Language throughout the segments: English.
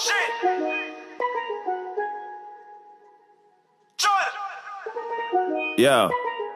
shit. Jordan. Yo,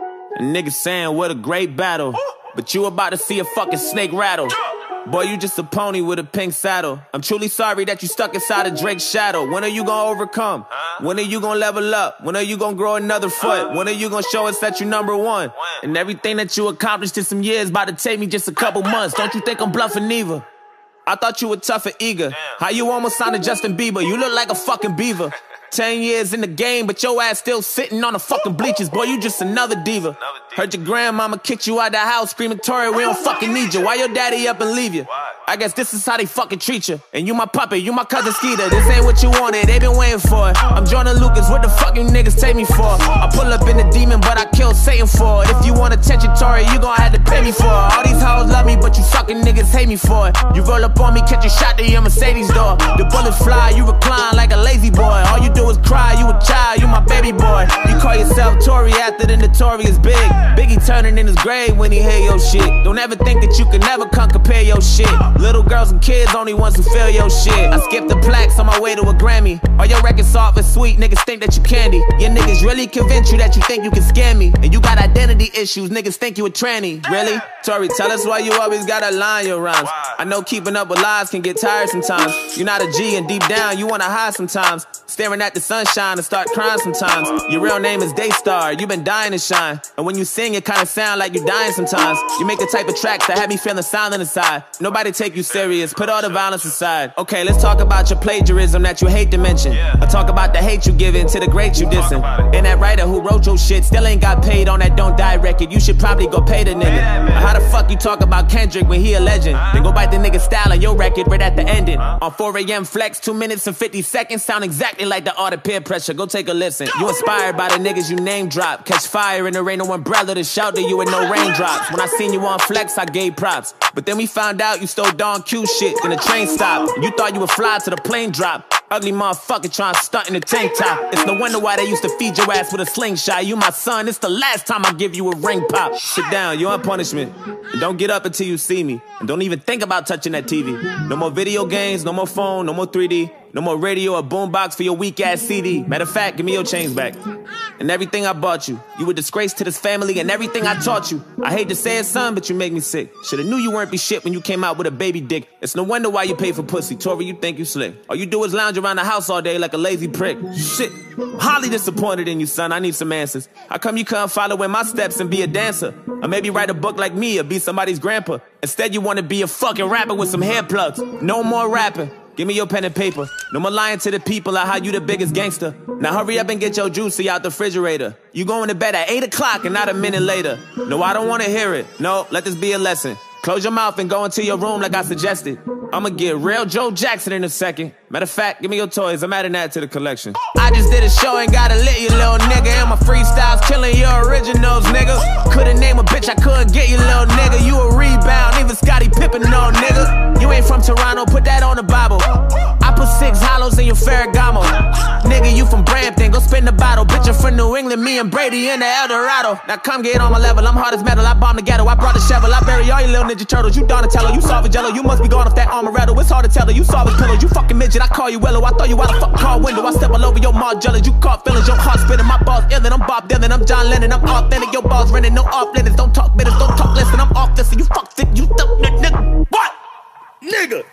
a nigga saying what a great battle, but you about to see a fucking snake rattle. Boy, you just a pony with a pink saddle. I'm truly sorry that you stuck inside of Drake's shadow. When are you gonna overcome? When are you gonna level up? When are you gonna grow another foot? When are you gonna show us that you #1? And everything that you accomplished in some years about to take me just a couple months. Don't you think I'm bluffing either? I thought you were tough and eager. How you almost sounded Justin Bieber? You look like a fucking beaver. 10 years in the game, but your ass still sitting on the fucking bleachers. Boy, you just another diva. Heard your grandmama kicked you out the house screaming, Tori, we don't fucking need you. Why your daddy up and leave you? I guess this is how they fucking treat you. And you my puppet, you my cousin Skeeter. This ain't what you wanted, they been waiting for it. I'm Jordan Lucas, what the fuck you niggas take me for? I pull up in the demon, but I kill Satan for it. If you want attention, Tori, you gon' have to pay me for it. All these hoes love me, but you sucking niggas hate me for it. You roll up on me, catch a shot to your Mercedes door. The bullets fly, you recline like a lazy boy. All you do is cry, you a child, you my baby boy. You call yourself Tory after the notorious big. Biggie turning in his grave when he hear your shit. Don't ever think that you can never come compare your shit. Little girls and kids only ones who feel your shit. I skipped the plaques on my way to a Grammy. All your records soft and sweet, niggas think that you candy. Your niggas really convince you that you think you can scam me. And you got identity issues, niggas think you a tranny. Really? Tory, tell us why you always gotta lie in your rhymes. I know keeping up with lies can get tired sometimes. You're not a G and deep down you wanna hide sometimes. Staring at the sunshine and start crying sometimes. Your real name is Daystar, you been dying to shine. And when you sing it kinda sound like you dying sometimes. You make the type of tracks that have me feeling silent inside. Nobody take you serious, put all the violence aside. Okay, let's talk about your plagiarism that you hate to mention. I talk about the hate you giving to the great you dissing. And that writer who wrote your shit still ain't got paid on that Don't Die record. You should probably go pay the nigga. How the fuck you talk about Kendrick when he a legend? Then go bite the nigga style on your record right at the ending. On 4 AM flex, 2 minutes and 50 seconds sound exactly like the art of peer pressure. Go take a listen. You inspired by the niggas you name drop. Catch fire and there ain't no umbrella to shelter you with no raindrops. When I seen you on flex, I gave props. But then we found out you stole Don Q shit. Then the train stopped. You thought you would fly till the plane dropped. Ugly motherfucker trying to stunt in the tank top. It's no wonder why they used to feed your ass with a slingshot. You my son, it's the last time I give you a ring pop. Sit down, you're on punishment. And don't get up until you see me. And don't even think about touching that TV. No more video games, no more phone, no more 3D. No more radio or boombox for your weak ass CD. Matter of fact, give me your chains back. And everything I bought you. You a disgrace to this family and everything I taught you. I hate to say it, son, but you make me sick. Shoulda knew you weren't be shit when you came out with a baby dick. It's no wonder why you pay for pussy. Tory, you think you slick. All you do is lounge around the house all day like a lazy prick. Shit. I'm highly disappointed in you, son. I need some answers. How come you couldn't follow in my steps and be a dancer? Or maybe write a book like me or be somebody's grandpa. Instead, you want to be a fucking rapper with some hair plugs. No more rapping. Give me your pen and paper. No more lying to the people about how you the biggest gangster. Now hurry up and get your juicy out the refrigerator. You going to bed at 8 o'clock and not a minute later. No, I don't want to hear it. No, let this be a lesson. Close your mouth and go into your room like I suggested. I'ma get real Joe Jackson in a second. Matter of fact, give me your toys, I'm adding that to the collection. I just did a show and got a lit, you little nigga. And my freestyles killing your originals, nigga. Couldn't name a bitch, I couldn't get you, little nigga. You a rebound, even Scottie Pippen, no nigga. You ain't from Toronto, put that on the Bible. I put 6 hollows in your Ferragamo. Nigga, you from Brampton, go spin the bottle. Bitch, I'm from New England, me and Brady in the El Dorado. Now come get on my level, I'm hard as metal. I bomb the ghetto, I brought the shovel. I bury all your little Ninja Turtles. You Donatello, you Salvage Jello. You must be going off that Armoretto. It's hard to tell her, you Salvage Pillow. You fucking midget, I call you Willow. I throw you out the fucking car window. I step all over your Margella. You caught feelings, your heart spinning. My balls illin', I'm Bob Dylan, I'm John Lennon. I'm authentic, your balls renting, no off limits. Don't talk bitters, don't talk listen. I'm off this, and you fuck thick, you stuck, nigga. What? Nigga,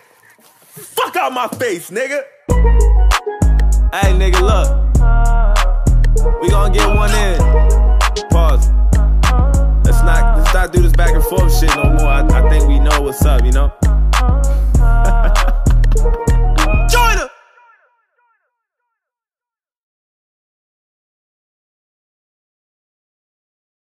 fuck out my face, nigga. Hey, nigga, look. We gon' get one in. Pause. Let's not do this back and forth shit no more. I think we know what's up, you know?